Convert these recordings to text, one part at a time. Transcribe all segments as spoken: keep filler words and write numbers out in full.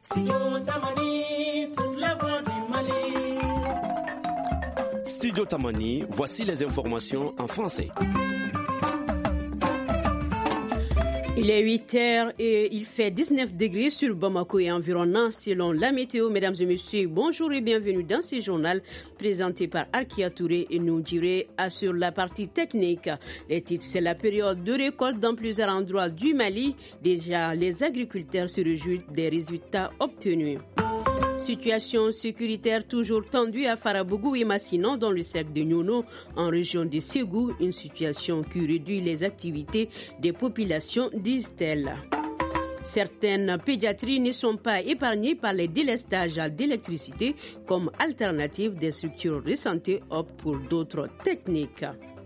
Studio Tamani, voici les informations en français. Il est huit heures et il fait dix-neuf degrés sur Bamako et environnant selon la météo. Mesdames et messieurs, bonjour et bienvenue dans ce journal présenté par Arkia Touré et nous direz sur la partie technique. Les titres, c'est la période de récolte dans plusieurs endroits du Mali. Déjà, les agriculteurs se réjouissent des résultats obtenus. Situation sécuritaire toujours tendue à Farabougou et Massinan dans le cercle de Nyono en région de Ségou, une situation qui réduit les activités des populations, disent-elles. Certaines pédiatries ne sont pas épargnées par les délestages d'électricité comme alternative des structures de santé optent pour d'autres techniques.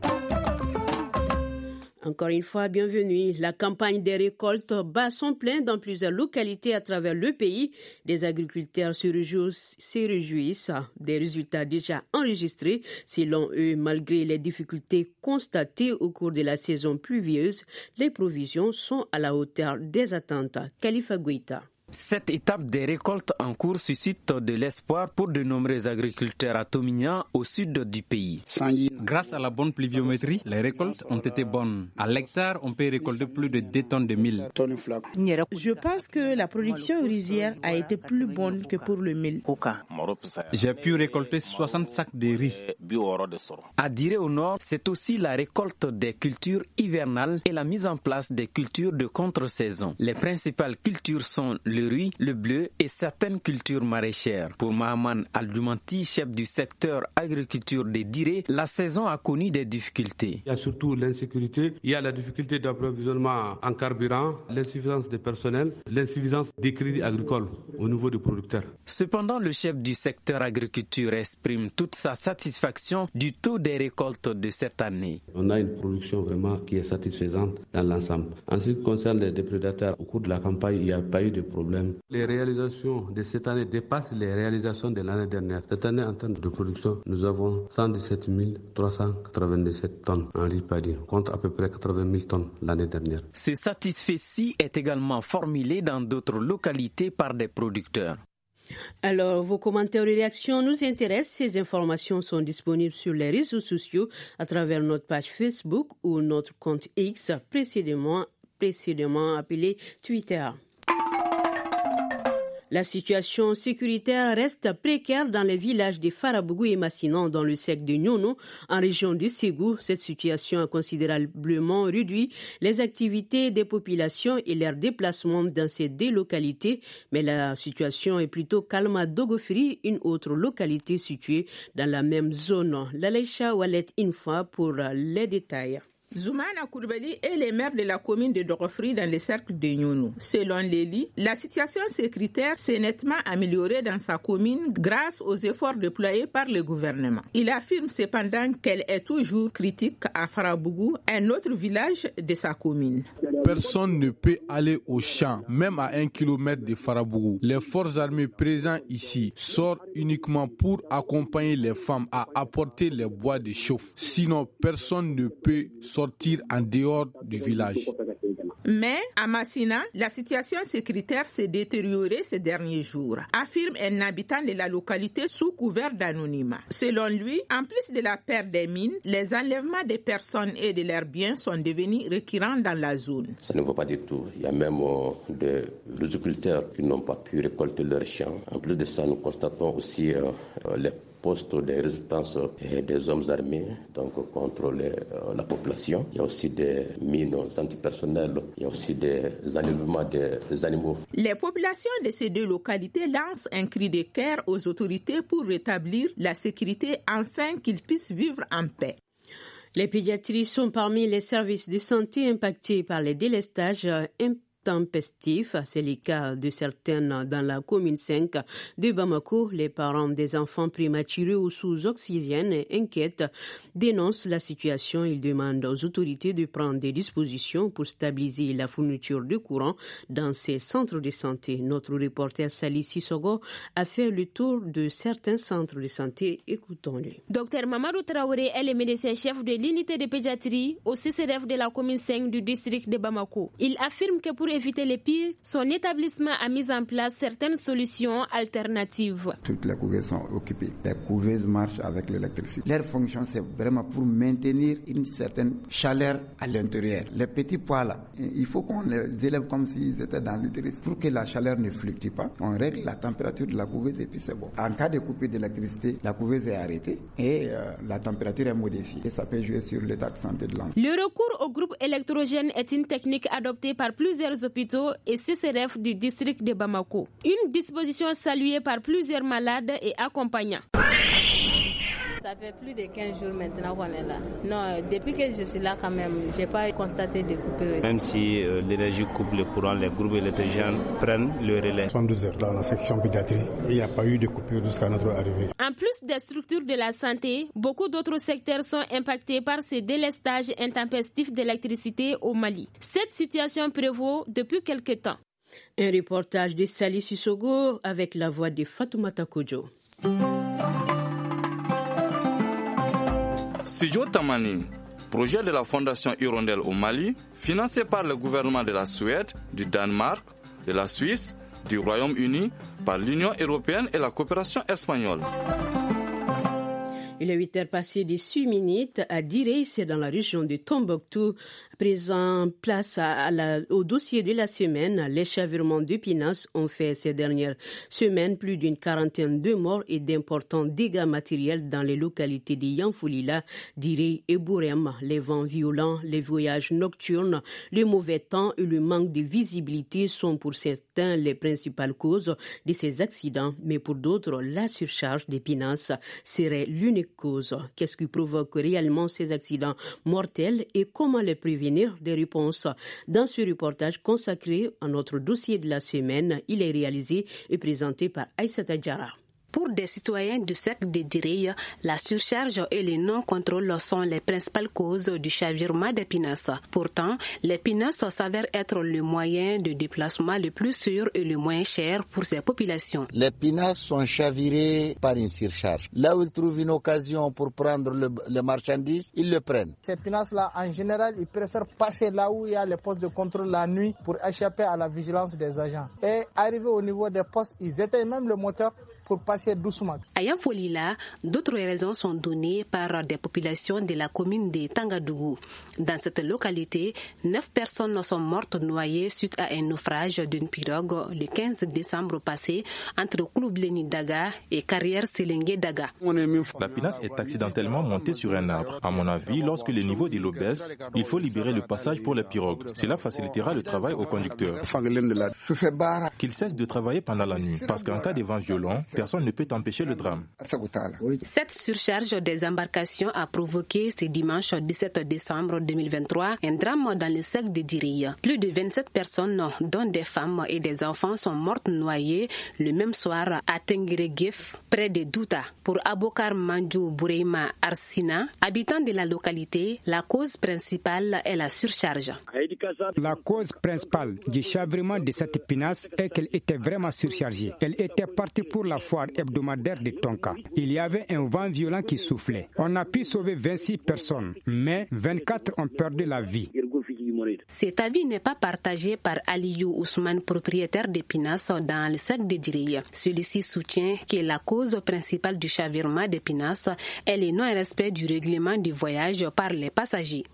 Encore une fois, bienvenue. La campagne des récoltes bat son plein dans plusieurs localités à travers le pays. Des agriculteurs se réjouissent, se réjouissent des résultats déjà enregistrés. Selon eux, malgré les difficultés constatées au cours de la saison pluvieuse, les provisions sont à la hauteur des attentes. Khalifa Gouita. Cette étape des récoltes en cours suscite de l'espoir pour de nombreux agriculteurs à Tomignan, au sud du pays. Grâce à la bonne pluviométrie, les récoltes ont été bonnes. À l'hectare, on peut récolter plus de deux tonnes de mil. Je pense que la production rizière a été plus bonne que pour le mil. J'ai pu récolter soixante sacs de riz. À Diré au nord, c'est aussi la récolte des cultures hivernales et la mise en place des cultures de contre-saison. Les principales cultures sont le riz, le bleu et certaines cultures maraîchères. Pour Mahaman Aldoumanti, chef du secteur agriculture des Diré, la saison a connu des difficultés. Il y a surtout l'insécurité, il y a la difficulté d'approvisionnement en carburant, l'insuffisance de personnel, l'insuffisance des crédits agricoles au niveau des producteurs. Cependant, le chef du secteur agriculture exprime toute sa satisfaction du taux des récoltes de cette année. On a une production vraiment qui est satisfaisante dans l'ensemble. En ce qui concerne les déprédateurs, au cours de la campagne, il n'y a pas eu de problème. Les réalisations de cette année dépassent les réalisations de l'année dernière. Cette année, en termes de production, nous avons cent dix-sept mille trois cent quatre-vingt-dix-sept tonnes en riz paddy, contre à peu près quatre-vingt mille tonnes l'année dernière. Ce satisfait-ci est également formulé dans d'autres localités par des producteurs. Alors, vos commentaires et réactions nous intéressent. Ces informations sont disponibles sur les réseaux sociaux à travers notre page Facebook ou notre compte X, précédemment, précédemment appelé Twitter. La situation sécuritaire reste précaire dans les villages de Farabougou et Massinan dans le cercle de Nyono, en région de Ségou. Cette situation a considérablement réduit les activités des populations et leurs déplacements dans ces deux localités. Mais la situation est plutôt calme à Dogofri, une autre localité située dans la même zone. Lalaïcha Walet Infa pour les détails. Zoumana Kourbali est le maire de la commune de Dogofri dans le cercle de Nyono. Selon Léli, la situation sécuritaire s'est nettement améliorée dans sa commune grâce aux efforts déployés par le gouvernement. Il affirme cependant qu'elle est toujours critique à Farabougou, un autre village de sa commune. Personne ne peut aller au champ, même à un kilomètre de Farabougou. Les forces armées présentes ici sortent uniquement pour accompagner les femmes à apporter les bois de chauffe. Sinon, personne ne peut sortir en dehors du village. Mais à Massina, la situation sécuritaire s'est détériorée ces derniers jours, affirme un habitant de la localité sous couvert d'anonymat. Selon lui, en plus de la perte des mines, les enlèvements des personnes et de leurs biens sont devenus récurrents dans la zone. Ça ne va pas du tout. Il y a même euh, des agriculteurs qui n'ont pas pu récolter leurs champs. En plus de ça, nous constatons aussi euh, les postes de résistance des hommes armés donc contre les, euh, la population. Il y a aussi des mines antipersonnelles, il y a aussi des enlèvements des, des animaux. Les populations de ces deux localités lancent un cri de cœur aux autorités pour rétablir la sécurité afin qu'ils puissent vivre en paix. Les pédiatries sont parmi les services de santé impactés par les délestages tempestif. C'est le cas de certaines dans la commune cinq de Bamako. Les parents des enfants prématurés ou sous oxygène inquiètes dénoncent la situation. Ils demandent aux autorités de prendre des dispositions pour stabiliser la fourniture de courant dans ces centres de santé. Notre reporter Sali Sissogo a fait le tour de certains centres de santé. Écoutons-le. Docteur Mamadou Traoré est le médecin-chef de l'unité de pédiatrie au C C R F de la commune cinq du district de Bamako. Il affirme que pour éviter les pires, son établissement a mis en place certaines solutions alternatives. Toutes les couveuses sont occupées. Les couveuses marchent avec l'électricité. Leur fonction, c'est vraiment pour maintenir une certaine chaleur à l'intérieur. Les petits pois là, il faut qu'on les élève comme s'ils étaient dans l'utérus pour que la chaleur ne fluctue pas. On règle la température de la couveuse et puis c'est bon. En cas de coupure d'électricité, la couveuse est arrêtée et euh, la température est modifiée. Et ça peut jouer sur l'état de santé de l'enfant. Le recours au groupe électrogène est une technique adoptée par plusieurs hôpitaux et C C R F du district de Bamako. Une disposition saluée par plusieurs malades et accompagnants. Ça fait plus de quinze jours maintenant qu'on est là. Non, depuis que je suis là quand même, je n'ai pas constaté de coupure. Même si euh, l'énergie coupe le courant, les groupes électrogènes prennent le relais. soixante-douze heures dans la section pédiatrie et il n'y a pas eu de coupure jusqu'à notre arrivée. En plus des structures de la santé, beaucoup d'autres secteurs sont impactés par ces délestages intempestifs d'électricité au Mali. Cette situation prévaut depuis quelque temps. Un reportage de Sali Sissogo avec la voix de Fatoumata Kodjo. Studio Tamani, projet de la Fondation Hirondelle au Mali, financé par le gouvernement de la Suède, du Danemark, de la Suisse, du Royaume-Uni, par l'Union européenne et la coopération espagnole. Il est huit heures passées de six minutes à Direy, c'est dans la région de Tombouctou. Présent place à, à la, au dossier de la semaine, les chavirements d'Épinasse ont fait ces dernières semaines plus d'une quarantaine de morts et d'importants dégâts matériels dans les localités de Yanfoulila, Direy et Bourem. Les vents violents, les voyages nocturnes, le mauvais temps et le manque de visibilité sont pour certains les principales causes de ces accidents, mais pour d'autres, la surcharge d'Épinasse serait l'unique cause. Qu'est-ce qui provoque réellement ces accidents mortels et comment les prévenir? Des réponses dans ce reportage consacré à notre dossier de la semaine. Il est réalisé et présenté par Aïssata Diarra. Pour des citoyens du cercle de Direy, la surcharge et le non-contrôle sont les principales causes du chavirement des pinasses. Pourtant, les pinasses s'avèrent être le moyen de déplacement le plus sûr et le moins cher pour ces populations. Les pinasses sont chavirées par une surcharge. Là où ils trouvent une occasion pour prendre le, le marchandise, ils le prennent. Ces pinasses-là, en général, ils préfèrent passer là où il y a les postes de contrôle la nuit pour échapper à la vigilance des agents. Et arriver au niveau des postes, ils éteignent même le moteur pour passer doucement. À Yanfolila, d'autres raisons sont données par des populations de la commune de Tangadougou. Dans cette localité, neuf personnes sont mortes noyées suite à un naufrage d'une pirogue le quinze décembre passé entre Kouloubleni Daga et Carrière Sélengue Daga. La pinasse est accidentellement montée sur un arbre. À mon avis, lorsque le niveau de l'eau baisse, il faut libérer le passage pour les pirogues. Cela facilitera le travail aux conducteurs. Qu'ils cessent de travailler pendant la nuit, parce qu'en cas de vent violent, personne ne peut empêcher le drame. Cette surcharge des embarcations a provoqué ce dimanche dix-sept décembre deux mille vingt-trois un drame dans le cercle de Direy. Plus de vingt-sept personnes, dont des femmes et des enfants, sont mortes noyées le même soir à Tengueregef, près de Douta. Pour Abokar Mandjou Boureima Arsina, habitant de la localité, la cause principale est la surcharge. La cause principale du chavirement de cette pinasse est qu'elle était vraiment surchargée. Elle était partie pour la foire hebdomadaire de Tonka. Il y avait un vent violent qui soufflait. On a pu sauver vingt-six personnes, mais vingt-quatre ont perdu la vie. Cet avis n'est pas partagé par Aliou Ousmane, propriétaire d'Épinasse dans le cercle de Direy. Celui-ci soutient que la cause principale du chavirement d'Épinasse est le non-respect du règlement du voyage par les passagers.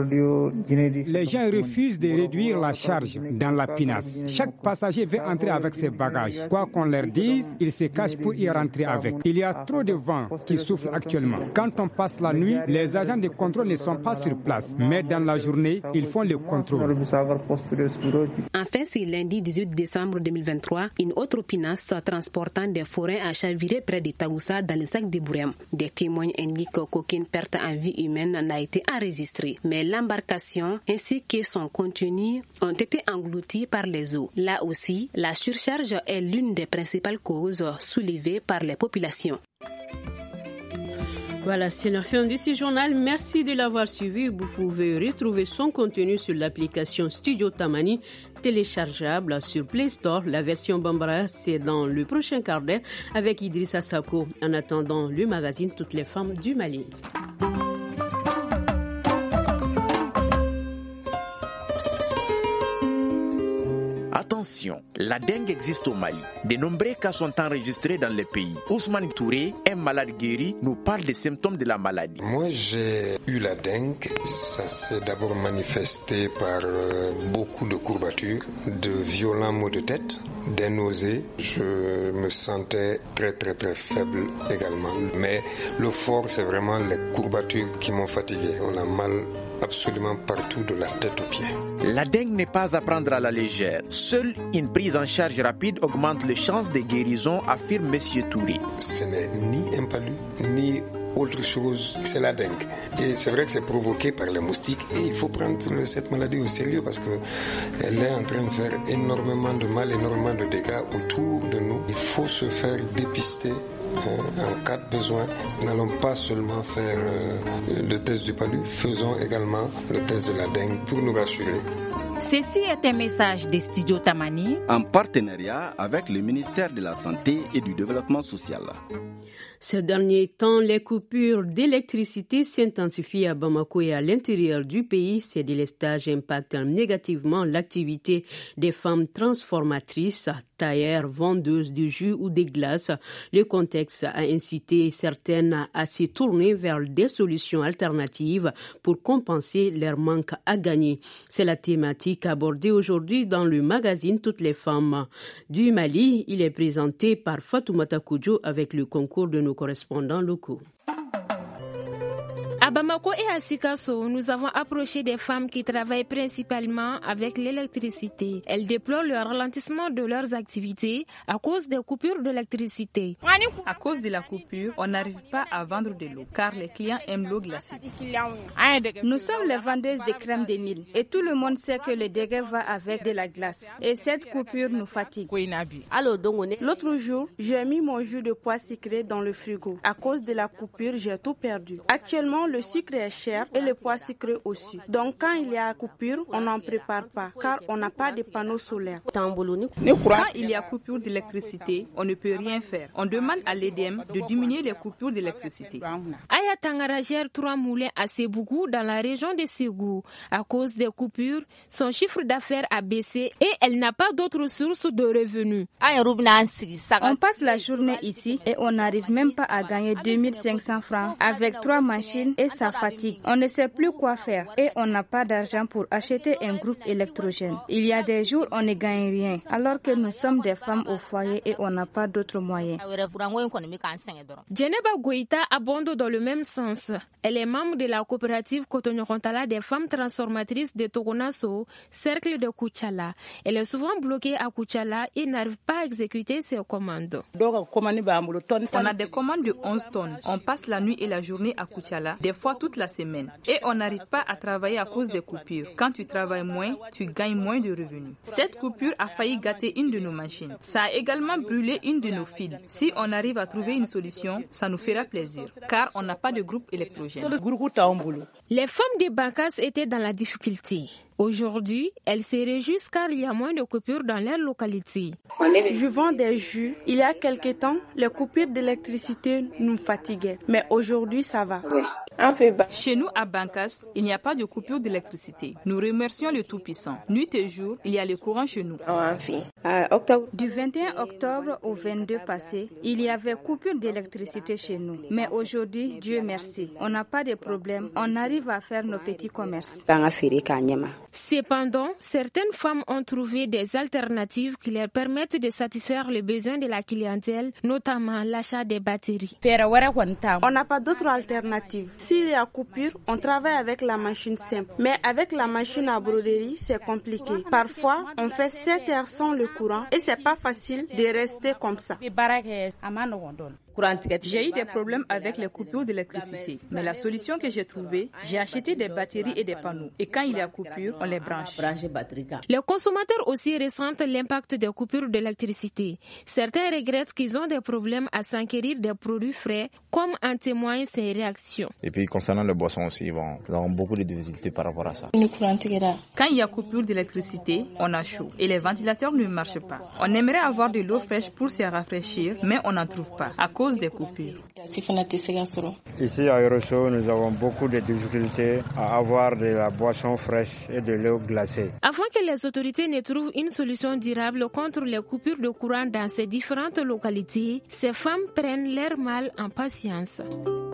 Les gens refusent de réduire la charge dans la pinasse. Chaque passager veut entrer avec ses bagages. Quoi qu'on leur dise, ils se cachent pour y rentrer avec. Il y a trop de vent qui souffle actuellement. Quand on passe la nuit, les agents de contrôle ne sont pas sur place. Mais dans la journée, ils font le contrôle. Enfin, c'est lundi dix-huit décembre deux mille vingt-trois, une autre pinasse transportant des forains a chaviré près de Taoussa dans le sac de Bourem. Des témoins indiquent qu'aucune perte en vie humaine n'a été enregistrée. Mais l'embarcation ainsi que son contenu ont été engloutis par les eaux. Là aussi, la surcharge est l'une des principales causes soulevées par les populations. Voilà, c'est la fin de ce journal. Merci de l'avoir suivi. Vous pouvez retrouver son contenu sur l'application Studio Tamani, téléchargeable sur Play Store. La version Bambara, c'est dans le prochain quart d'heure avec Idrissa Sako. En attendant, le magazine Toutes les femmes du Mali. Attention, la dengue existe au Mali. De nombreux cas sont enregistrés dans le pays. Ousmane Touré, un malade guéri, nous parle des symptômes de la maladie. Moi, j'ai eu la dengue. Ça s'est d'abord manifesté par euh, beaucoup de courbatures, de violents maux de tête, des nausées. Je me sentais très très très faible également. Mais le fort, c'est vraiment les courbatures qui m'ont fatigué. On a mal absolument partout de la tête aux pieds. La dengue n'est pas à prendre à la légère. Seule une prise en charge rapide augmente les chances de guérison, affirme M. Touré. Ce n'est ni un palu, ni autre chose, c'est la dengue. Et c'est vrai que c'est provoqué par les moustiques et il faut prendre cette maladie au sérieux parce qu'elle est en train de faire énormément de mal, énormément de dégâts autour de nous. Il faut se faire dépister. En cas de besoin, nous n'allons pas seulement faire euh, le test du palu, faisons également le test de la dengue pour nous rassurer. Ceci est un message des studios Tamani en partenariat avec le ministère de la Santé et du Développement social. Ces derniers temps, les coupures d'électricité s'intensifient à Bamako et à l'intérieur du pays. Ces délestages impactent négativement l'activité des femmes transformatrices, tailleurs, vendeuses de jus ou des glaces. Le contexte a incité certaines à se tourner vers des solutions alternatives pour compenser leur manque à gagner. C'est la thématique abordée aujourd'hui dans le magazine Toutes les femmes du Mali. Il est présenté par Fatoumata Koudjo avec le concours de nos correspondants locaux. À Bamako et à Sikasso, nous avons approché des femmes qui travaillent principalement avec l'électricité. Elles déplorent le ralentissement de leurs activités à cause des coupures d'électricité. À cause de la coupure, on n'arrive pas à vendre de l'eau car les clients aiment l'eau glacée. Nous sommes les vendeuses de crème de Nil et tout le monde sait que le dégât va avec de la glace. Et cette coupure nous fatigue. L'autre jour, j'ai mis mon jus de pois sucré dans le frigo. À cause de la coupure, j'ai tout perdu. Actuellement, le sucre est cher et le pois sucré aussi. Donc quand il y a coupure, on n'en prépare pas car on n'a pas de panneaux solaires. Quand il y a coupure d'électricité, on ne peut rien faire. On demande à l'E D M de diminuer les coupures d'électricité. Aya Tangara gère trois moulins à Sébougou dans la région de Ségou. À cause des coupures, son chiffre d'affaires a baissé et elle n'a pas d'autres sources de revenus. On passe la journée ici et on n'arrive même pas à gagner deux mille cinq cents francs avec trois machines et ça fatigue. On ne sait plus quoi faire et on n'a pas d'argent pour acheter un groupe électrogène. Il y a des jours on ne gagne rien alors que nous sommes des femmes au foyer et on n'a pas d'autres moyens. Djeneba Goïta abonde dans le même sens. Elle est membre de la coopérative Cotonou-Kontala des femmes transformatrices de Togonasso, cercle de Kouchala. Elle est souvent bloquée à Kouchala et n'arrive pas à exécuter ses commandes. On a des commandes de onze tonnes. On passe la nuit et la journée à Kouchala, des fois toute la semaine. Et on n'arrive pas à travailler à cause des coupures. Quand tu travailles moins, tu gagnes moins de revenus. Cette coupure a failli gâter une de nos machines. Ça a également brûlé une de nos fils. Si on arrive à trouver une solution, ça nous fera plaisir, car on n'a pas de groupe électrogène. Les femmes de Bankas étaient dans la difficulté. Aujourd'hui, elles se réjouissent car il y a moins de coupures dans leur localité. Je vends des jus. Il y a quelque temps, les coupures d'électricité nous fatiguaient. Mais aujourd'hui, ça va. Chez nous, à Bankas, il n'y a pas de coupure d'électricité. Nous remercions le Tout-Puissant. Nuit et jour, il y a le courant chez nous. Du vingt et un octobre au vingt-deux passé, il y avait coupure d'électricité chez nous. Mais aujourd'hui, Dieu merci, on n'a pas de problème. On arrive à faire nos petits commerces. Cependant, certaines femmes ont trouvé des alternatives qui leur permettent de satisfaire les besoins de la clientèle, notamment l'achat des batteries. On n'a pas d'autre alternative. S'il y a coupure, on travaille avec la machine simple. Mais avec la machine à broderie, c'est compliqué. Parfois, on fait sept heures sans le courant et c'est pas facile de rester comme ça. J'ai eu des problèmes avec les coupures d'électricité. Mais la solution que j'ai trouvée, j'ai acheté des batteries et des panneaux. Et quand il y a coupure, on les branche. Les consommateurs aussi ressentent l'impact des coupures d'électricité. Certains regrettent qu'ils ont des problèmes à s'enquérir des produits frais, comme en témoignent ces réactions. Et puis concernant les boissons aussi, bon, nous avons beaucoup de difficultés par rapport à ça. Quand il y a coupure d'électricité, on a chaud et les ventilateurs ne marchent pas. On aimerait avoir de l'eau fraîche pour se rafraîchir, mais on n'en trouve pas. À cause cause des coupures. Ici à Yorosso, nous avons beaucoup de difficultés à avoir de la boisson fraîche et de l'eau glacée. Afin que les autorités ne trouvent une solution durable contre les coupures de courant dans ces différentes localités, ces femmes prennent leur mal en patience.